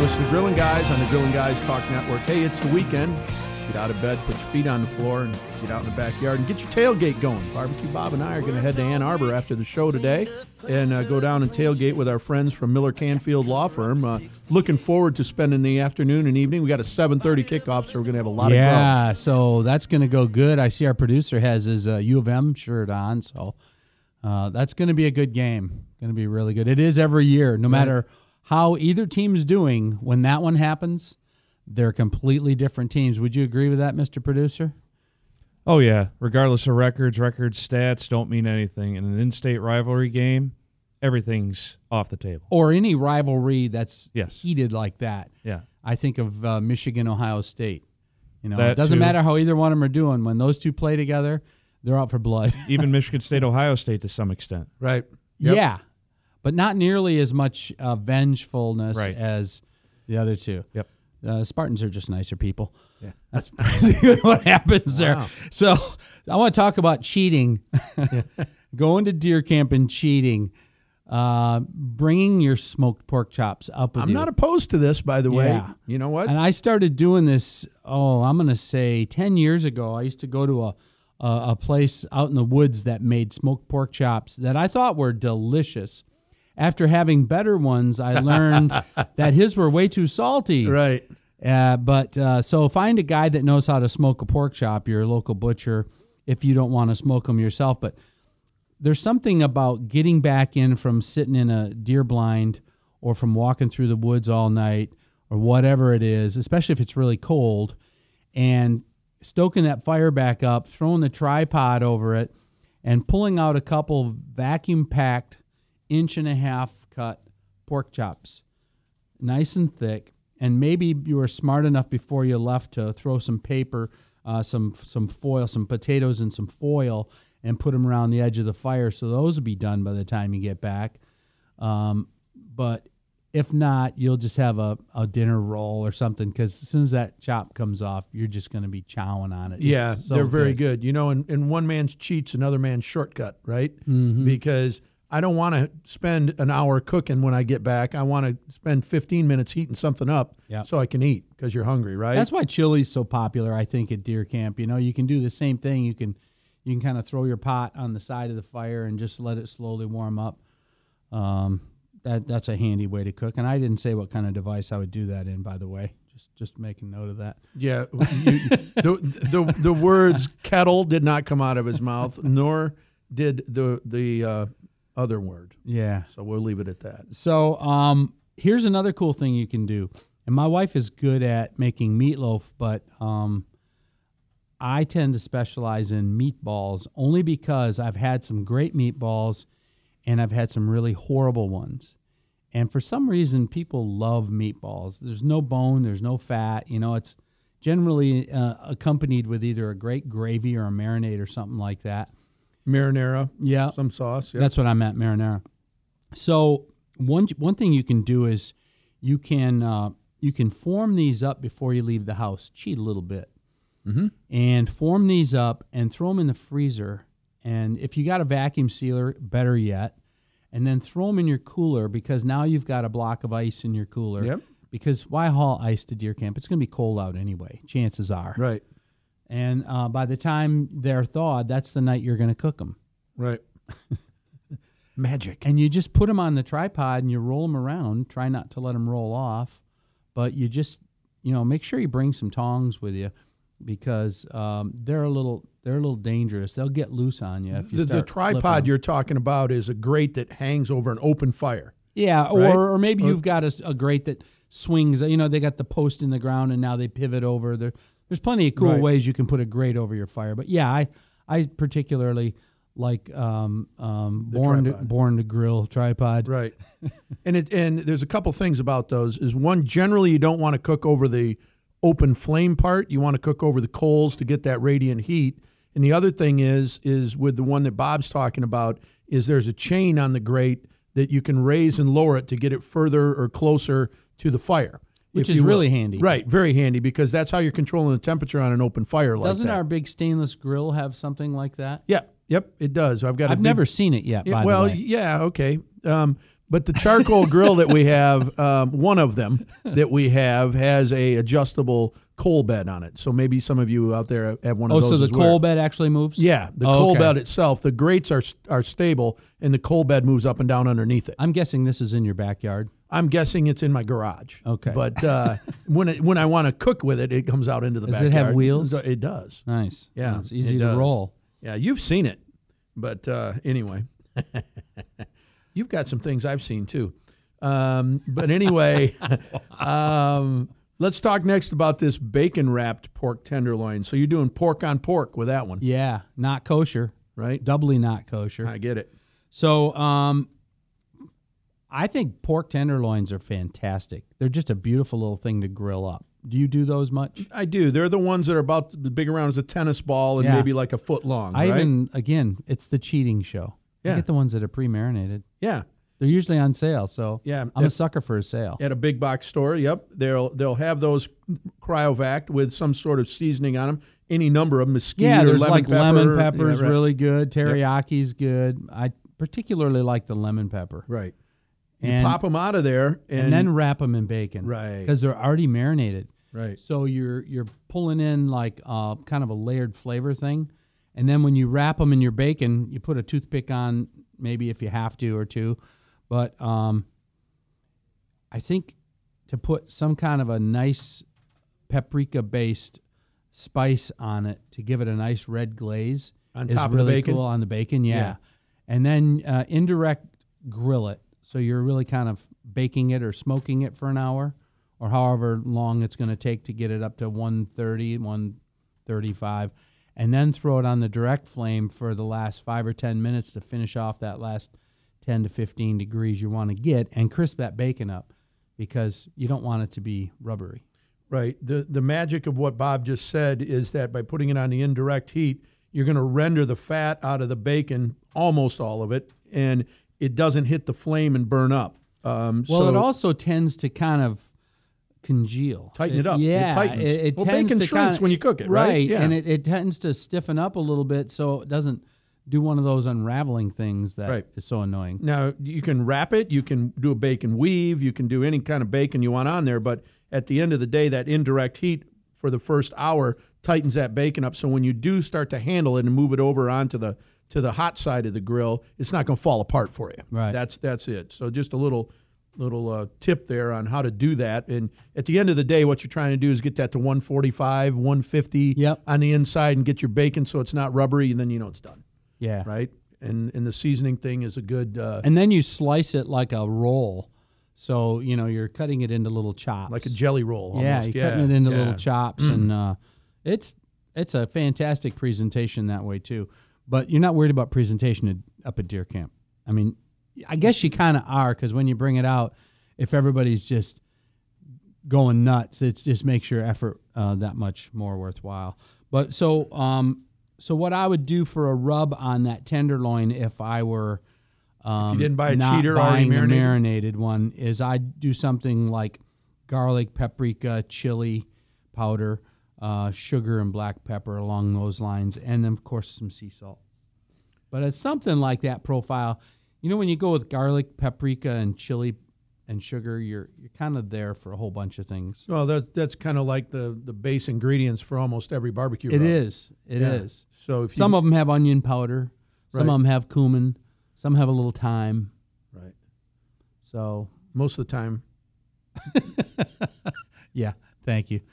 listen to Grilling Guys on the Grilling Guys Talk Network. Hey, it's the weekend. Get out of bed, put your feet on the floor, and get out in the backyard and get your tailgate going. Barbecue Bob and I are going to head to Ann Arbor after the show today and go down and tailgate with our friends from Miller Canfield Law Firm. Looking forward to spending the afternoon and evening. We got a 7:30 kickoff, so we're going to have a lot of grub. Yeah, so that's going to go good. I see our producer has his U of M shirt on, so that's going to be a good game. Going to be really good. It is every year, no matter how either team's doing. When that one happens, they're completely different teams. Would you agree with that, Mr. Producer? Oh, yeah. Regardless of record stats don't mean anything. In an in-state rivalry game, everything's off the table. Or any rivalry that's Yes. heated like that. Yeah. I think of Michigan, Ohio State. You know, That it doesn't too. matter how either one of them are doing. When those two play together, they're out for blood. Even Michigan State, Ohio State to some extent. Right. Yep. Yeah, but not nearly as much vengefulness Right. as the other two. Yep. Spartans are just nicer people. Yeah. That's basically what happens there. Wow. So I want to talk about cheating, going to deer camp and cheating, bringing your smoked pork chops up with I'm you. not opposed to this, by the way. Yeah. You know what? And I started doing this, I'm going to say 10 years ago. I used to go to a place out in the woods that made smoked pork chops that I thought were delicious. After having better ones, I learned that his were way too salty. Right. So find a guy that knows how to smoke a pork chop, your local butcher, if you don't want to smoke them yourself. But there's something about getting back in from sitting in a deer blind or from walking through the woods all night or whatever it is, especially if it's really cold, and stoking that fire back up, throwing the tripod over it, and pulling out a couple vacuum-packed 1.5-inch cut pork chops, nice and thick. And maybe you were smart enough before you left to throw some paper, some foil, some potatoes in some foil, and put them around the edge of the fire. So those will be done by the time you get back. But if not, you'll just have a dinner roll or something, because as soon as that chop comes off, you're just going to be chowing on it. Yeah, It's so they're very good. You know, and one man's cheat's another man's shortcut, right? Mm-hmm. Because I don't want to spend an hour cooking when I get back. I want to spend 15 minutes heating something up so I can eat, because you're hungry, right? That's why chili's so popular, I think, at deer camp. You know, you can do the same thing. You can kind of throw your pot on the side of the fire and just let it slowly warm up. That's a handy way to cook. And I didn't say what kind of device I would do that in, by the way. Just make a note of that. Yeah, the words kettle did not come out of his mouth, nor did the other word. Yeah. So we'll leave it at that. So here's another cool thing you can do. And my wife is good at making meatloaf, but I tend to specialize in meatballs only because I've had some great meatballs and I've had some really horrible ones. And for some reason, people love meatballs. There's no bone, there's no fat. You know, it's generally accompanied with either a great gravy or a marinade or something like that. Marinara, Yeah. some sauce. Yeah. That's what I meant, marinara. So one thing you can do is you can form these up before you leave the house. Cheat a little bit. Mm-hmm. And form these up and throw them in the freezer. And if you got a vacuum sealer, better yet. And then throw them in your cooler, because now you've got a block of ice in your cooler. Yep. Because why haul ice to deer camp? It's going to be cold out anyway, chances are. Right. And by the time they're thawed, that's the night you're going to cook them. Right. Magic. And you just put them on the tripod and you roll them around. Try not to let them roll off. But you just, make sure you bring some tongs with you, because they're a little dangerous. They'll get loose on you if you The start tripod flipping 'em. you're talking about is a grate that hangs over an open fire. Yeah, right? or maybe you've got a grate that swings. They got the post in the ground and now they pivot over. There's plenty of cool Right. ways you can put a grate over your fire. But yeah, I particularly like born to grill tripod. Right. and there's a couple things about those. Is one, generally you don't want to cook over the open flame part. You want to cook over the coals to get that radiant heat. And the other thing is with the one that Bob's talking about, is there's a chain on the grate that you can raise and lower it to get it further or closer to the fire. Which is really handy. Right, very handy, because that's how you're controlling the temperature on an open fire like that. Doesn't our big stainless grill have something like that? Yeah, yep, it does. I've never seen it yet, by the way. Yeah, okay. But the charcoal grill that we have, one of them that we have, has a adjustable coal bed on it. So maybe some of you out there have one of those. Oh, so the as well. coal bed actually moves? Yeah, the coal bed itself. The grates are stable, and the coal bed moves up and down underneath it. I'm guessing this is in your backyard. I'm guessing it's in my garage. Okay. But when I want to cook with it, it comes out into the backyard. Does it have wheels? It does. Nice. Yeah, It's easy it to does. roll. Yeah, you've seen it. But anyway, you've got some things I've seen too. But anyway, let's talk next about this bacon-wrapped pork tenderloin. So you're doing pork on pork with that one, Yeah, not kosher. right? Doubly not kosher. I get it. So I think pork tenderloins are fantastic. They're just a beautiful little thing to grill up. Do you do those much? I do. They're the ones that are about as big around as a tennis ball and Yeah. maybe like a foot long, I right? even, again, it's the cheating show. I Yeah. get the ones that are pre-marinated. Yeah. They're usually on sale, so Yeah. I'm a sucker for a sale. At a big box store, yep. They'll have those cryovac with some sort of seasoning on them. Any number of them, mesquite Yeah, or there's lemon like pepper. lemon pepper's Yeah, right. really good. Teriyaki's good. I particularly like the lemon pepper. Right. You And, pop them out of there and then wrap them in bacon. Right. Because they're already marinated. Right. So you're pulling in like kind of a layered flavor thing, and then when you wrap them in your bacon, you put a toothpick on, maybe if you have to or two, but I think to put some kind of a nice paprika-based spice on it to give it a nice red glaze On is top of the really bacon? cool on the bacon. Yeah, Yeah. and then indirect grill it, so you're really kind of baking it or smoking it for an hour, or however long it's going to take to get it up to 130, 135, and then throw it on the direct flame for the last 5 or 10 minutes to finish off that last 10 to 15 degrees you want to get and crisp that bacon up, because you don't want it to be rubbery. Right. The magic of what Bob just said is that by putting it on the indirect heat, you're going to render the fat out of the bacon, almost all of it, and it doesn't hit the flame and burn up. Well, it also tends to kind of congeal. Tighten it up. It Yeah. tightens. It Well, tends bacon to shrinks kinda, when you cook it, right? Yeah. And it tends to stiffen up a little bit so it doesn't do one of those unraveling things that Right. is so annoying. Now, you can wrap it. You can do a bacon weave. You can do any kind of bacon you want on there. But at the end of the day, that indirect heat for the first hour tightens that bacon up. So when you do start to handle it and move it over onto the hot side of the grill, it's not going to fall apart for you. Right. That's it. So just a little tip there on how to do that. And at the end of the day, what you're trying to do is get that to 145, 150 Yep. on the inside and get your bacon so it's not rubbery, and then you know it's done. Yeah. Right? And the seasoning thing is a good And then you slice it like a roll. So, you're cutting it into little chops. like a jelly roll almost. Yeah, you're cutting it into yeah. little chops, and it's a fantastic presentation that way too. But you're not worried about presentation up at deer camp. I mean, I guess you kind of are, because when you bring it out, if everybody's just going nuts, it just makes your effort that much more worthwhile. But so what I would do for a rub on that tenderloin, if I were If you didn't buy a not cheater already buying the marinated? marinated one, is I'd do something like garlic, paprika, chili powder, sugar, and black pepper along those lines, and then of course some sea salt. But it's something like that profile. When you go with garlic, paprika, and chili and sugar, you're kind of there for a whole bunch of things. Well, that's kind of like the base ingredients for almost every barbecue It rub. is. It is. So if Some of them have onion powder. Some Right. of them have cumin. Some have a little thyme. right, So most of the time, yeah, thank you.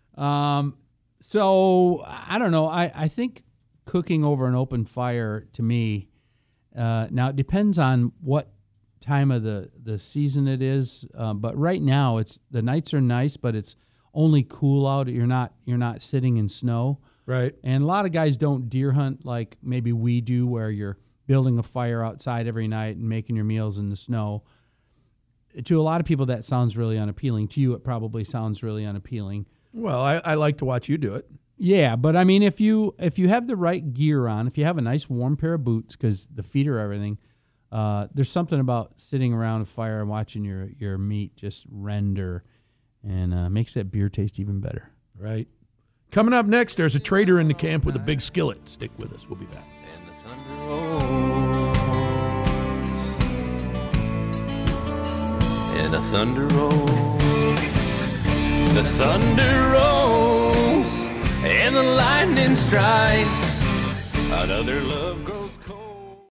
So I don't know. I think cooking over an open fire, to me, now it depends on what time of the season it is. But right now, the nights are nice, but it's only cool out. You're not sitting in snow. right? And a lot of guys don't deer hunt like maybe we do, where you're building a fire outside every night and making your meals in the snow. To a lot of people, that sounds really unappealing. To you, it probably sounds really unappealing. Well, I like to watch you do it. Yeah, but I mean, if you have the right gear on, if you have a nice warm pair of boots, because the feet are everything, there's something about sitting around a fire and watching your meat just render, and makes that beer taste even better. Right. Coming up next, there's a trader in the camp with a big skillet. Stick with us. We'll be back. And the thunder rolls thunder rolls. The thunder rolls and the lightning strikes. Another love grows.